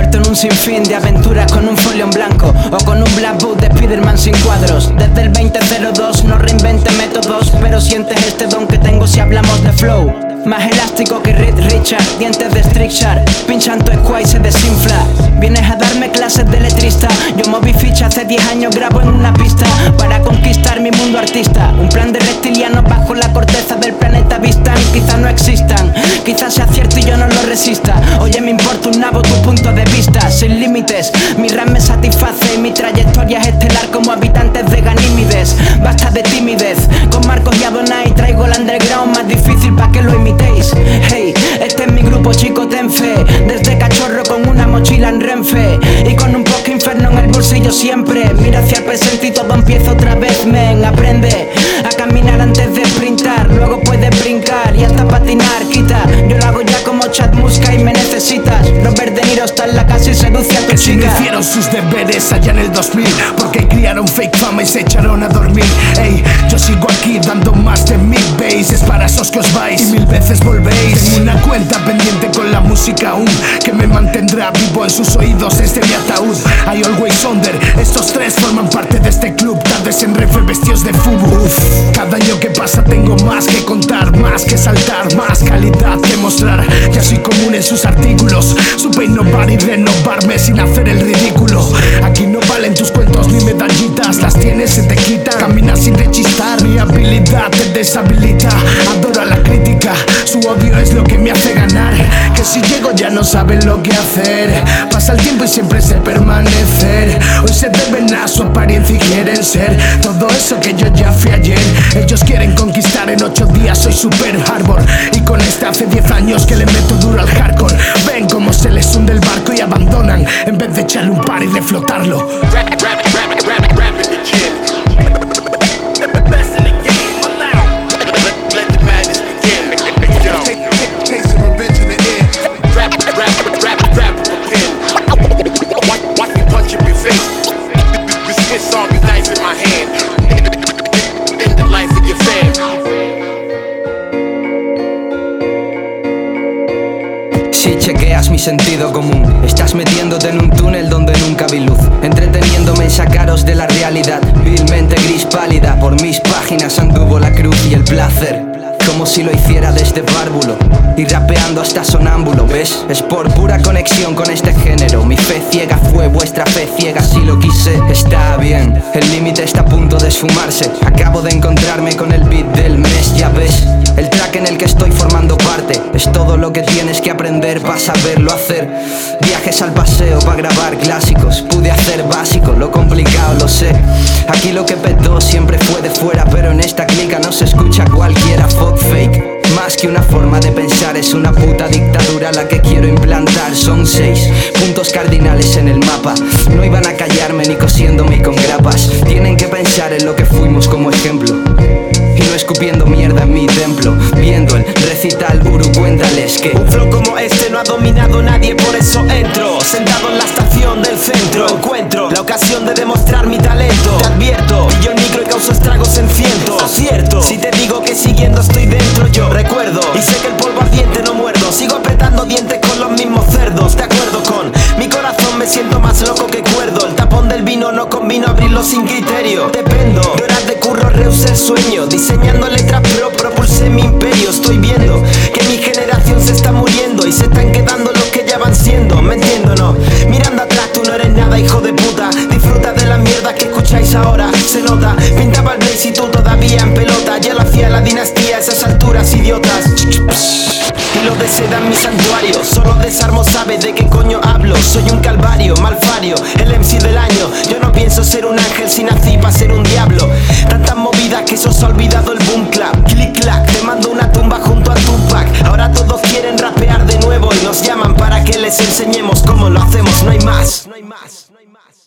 envuelto en un sinfín de aventuras con un folio en blanco o con un black book de Spiderman sin cuadros. Desde el 2002 no reinvente métodos, pero sientes este don que tengo si hablamos de flow. Más elástico que Reed Richard, dientes de Strixar, pinchan tu squad y se desinfla. Vienes a darme clases de letrista, yo moví ficha hace 10 años, grabo en una pista para conquistar mi mundo artista. Un plan de reptilianos bajo la corteza del planeta Vistan, quizás no existan, quizás sea cierto y yo no lo resista. Oye, me importa un nabo tu punto de vista, sin límites, mi rap me satisface y mi trayectoria es estelar como habitantes de Ganímides. Basta de timidez, con Marcos y Adonai traigo el underground más difícil pa' que lo imitéis. Hey, este es mi grupo, chico, ten fe. Desde cachorro con una mochila en Renfe y con un poco infierno en el bolsillo siempre. Mira hacia el presente y todo empieza otra vez, men. Aprende a caminar antes de sprintar, luego puedes brincar y hasta patinar. Quita, yo lo hago ya como Chad Muska y me necesitas. Robert De Niro está en la casa y seduce a tu chica. Hicieron sus deberes allá en el 2000 porque criaron fake fama y se echaron a dormir. Ey, yo sigo aquí dando más de 1000 bass. Es para esos que os vais y 1000 veces volvéis. Tengo una cuenta pendiente con la música aún, que me mantendrá vivo en sus oídos desde mi ataúd. I always wonder, estos tres forman parte de este club. Tardes en Renfe vestidos de FUBU. Cada año que pasa tengo más que contar, más que saltar, más calidad que mostrar. Ya soy común en sus artículos, supe innovar y renovarme sin hacer el ridículo. Aquí no valen tus cuentos ni medallitas, las tienes, se te quita. Caminas sin rechistar, mi habilidad te deshabilita. Adoro la crítica, su odio es lo que me hace ganar. Que si llego ya no saben lo que hacer. Pasa el tiempo y siempre sé permanecer. Hoy se deben a su apariencia y quieren ser todo eso que yo ya fui ayer. Ellos quieren conquistar en 8 días, soy Super Harbor. Y con este hace 10 años que le meto duro al hardcore. Ven cómo se les hunde el barco y abandonan en vez de echarle un par y reflotarlo. Si chequeas mi sentido común, estás metiéndote en un túnel donde nunca vi luz, entreteniéndome en sacaros de la realidad. Vilmente gris pálida, por mis páginas anduvo la cruz y el placer, como si lo hiciera desde párvulo y rapeando hasta sonámbulo, ¿ves? Es por pura conexión con este género. Mi fe ciega fue vuestra fe ciega, si lo quise. Está bien, el límite está a punto de esfumarse. Acabo de encontrarme con el beat del mes, ya ves. El track en el que estoy formando parte es todo lo que tienes que aprender para saberlo hacer. Viajes al paseo para grabar clásicos, pude hacer básico, lo complicado lo sé. Aquí lo que petó siempre fue de fuera, pero en esta clica no se escucha cualquiera. Fuck fake, más que una forma de pensar, es una puta dictadura la que quiero implantar. Son 6 puntos cardinales en el mapa, no iban a callarme ni cosiéndome con grapas. Tienen que pensar en lo que fuimos como ejemplo y no escupiendo mierda en mi templo. Viendo el recital cuéntales que un flow como este no ha dominado nadie, por eso entro. Sentado en la estación del centro encuentro la ocasión de demostrar mi talento. Te advierto, y yo micro y causo estragos en cientos. Acierto, si te digo que siguiendo estoy dentro yo recuerdo, y sé que el polvo ardiente no muerdo. Sigo apretando dientes con los mismos cerdos. De acuerdo con mi corazón me siento más loco que cuerdo. El tapón del vino no combino abrirlo sin criterio. Dependo de horas de curro, rehusé el sueño. Diseñando letras pro, propulsé mi imperio. Estoy viendo que mi generación se está muriendo y se están quedando los que ya van siendo. ¿Me entiendo, no? Mirando atrás tú no eres nada, hijo de puta. Disfruta de la mierda que escucháis ahora. Se nota, pintaba el blaze y tú todavía en pelota. Ya lo hacía la dinastía a esas alturas, idiotas. Hilos de seda en mi santuario, solo desarmo, sabes de qué coño hablo. Soy un calvario, malfario, el MC del año. Yo no pienso ser un ángel, si nací para ser un diablo. Tantas movidas que se os ha olvidado el boom clap. Click clack, te mando una tumba junto a Tupac. Ahora todos quieren rapear de nuevo y nos llaman para que les enseñemos cómo lo hacemos. No hay más.